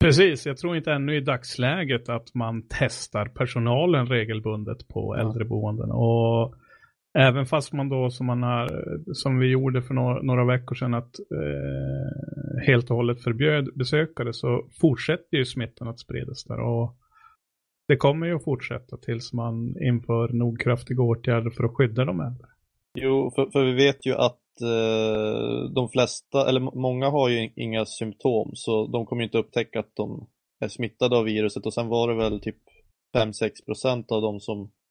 Precis, jag tror inte ännu i dagsläget att man testar personalen regelbundet på äldreboenden. Och även fast man då som vi gjorde för några veckor sedan att helt och hållet förbjöd besökare, så fortsätter ju smittan att spridas där. Och det kommer ju att fortsätta tills man inför nog kraftiga åtgärder för att skydda de äldre. Jo, för vi vet ju att de flesta, eller många har ju inga symptom, så de kommer inte upptäcka att de är smittade av viruset. Och sen var det väl typ 5-6% av de som